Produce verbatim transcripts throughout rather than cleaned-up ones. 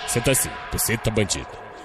Senta assim, você tá bandido.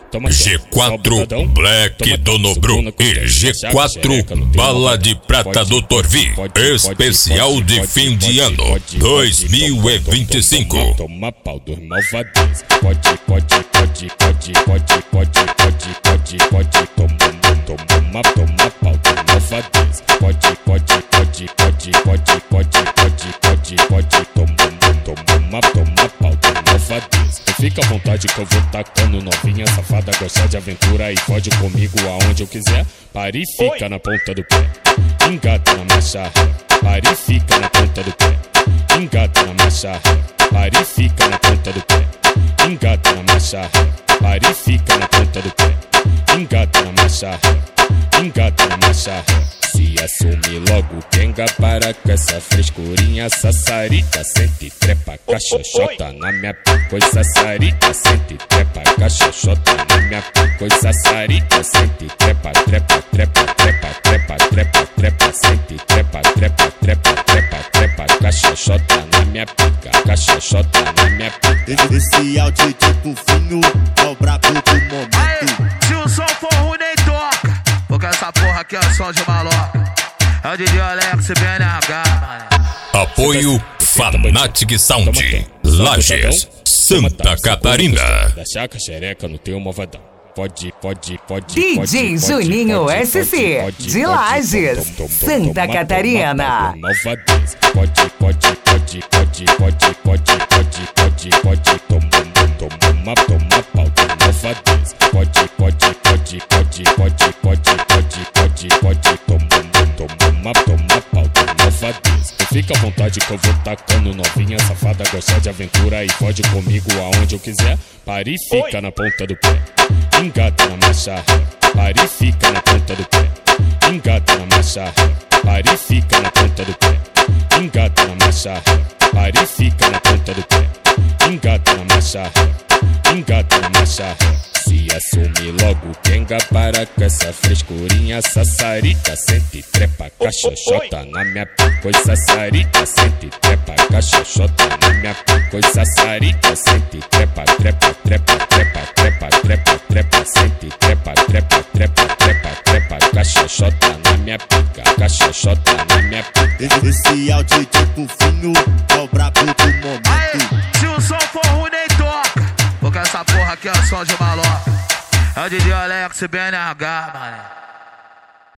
G quatro Black do Nobru e G quatro Bala de Prata do Torvi, especial de fim de ano dois mil e vinte e cinco. Toma pau dos malvadões. Pode, pode, pode, pode, pode, pode, pode, pode, pode, toma, toma, toma pau dos malvadões. Pode, pode, pode, pode, pode, pode, pode, pode, pode, toma, toma, toma pau dos malvadões. Fica à vontade que eu vou tacando novinha safada, gostar de aventura e pode comigo aonde eu quiser. Pare e fica na ponta do pé, engata na marcha ré. Pare e fica na ponta do pé, engata na marcha ré. Pare e fica na ponta do pé, engata na marcha ré. Pare e fica na ponta do pé, engata na marcha ré. Engata na marcha ré. Se assume logo, Kenga, para com essa frescurinha. Sassarita, sente trepa, cachochota na minha pica. Oi, sassarita, sente trepa, cachochota na minha pica. Oi, sassarita, sente trepa, trepa, trepa, trepa, trepa, trepa, trepa, sente trepa, trepa, trepa, trepa, trepa, cachochota na minha pica, cachochota na minha pica. Esse áudio tipo fino é o brabo do momento. Aí, se o som for ruim nem toca, porque essa porra aqui é som de maloca. É o D J Alex B N H, mano. Apoio Fanatic Sound, Lages, Santa Catarina. Da chaca xereca no teu malvadão. Pode, pode, pode, D J Juninho S C, de Lages, Santa Catarina. Malvadez. Pode, pode, pode, pode, pode, pode, pode, pode, pode, toma, toma, toma pau de malvadez. Pode, pode, pode, pode, pode, pode, pode, pode, pode, toma, toma, toma pau de malvadez. Fica à vontade que eu vou tacando novinha safada, gostar de aventura e pode comigo aonde eu quiser. Pare e fica na ponta do pé, engata na marcha ré. Pare e fica na ponta do pé, engata na marcha ré. Pare e fica na ponta do pé, engata na marcha ré. Pare e fica na ponta do pé, engata na marcha ré. Engata na marcha ré. Se assume logo, Kenga, para com essa frescurinha. Sassarita, sente trepa, cachochota na minha pica. Oi, sassarita, sente trepa, cachochota na minha pica. Oi, sassarita, sente trepa, trepa, trepa, trepa, trepa, trepa, trepa, sente trepa, trepa, trepa, trepa, trepa, cachochota na minha pica, cachochota na minha pica. Esse áudio tipo fino é o brabo do momento. Aí, se o som for ruim nem toca, porque essa porra aqui é som de maloca. É o D J Alex B N H, mano.